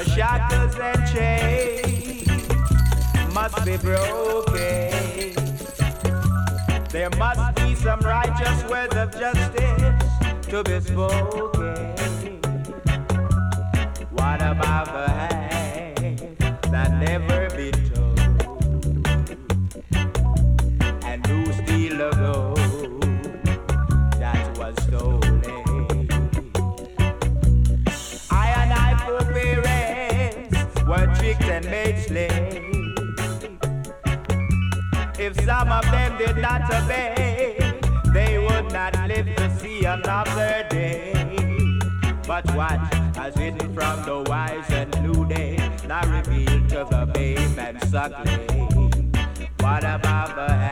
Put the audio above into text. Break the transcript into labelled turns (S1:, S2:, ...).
S1: The shackles and chains must be broken. There must be some righteous words of justice to be spoken. What about the hand that never been told? And who steal the gold that was stolen? I and I foreparents were tricked and made slaves. If some of them did not obey, they would not live to see another day. But what has hidden from the wise and prudent, now revealed to the babe and suckling? What about the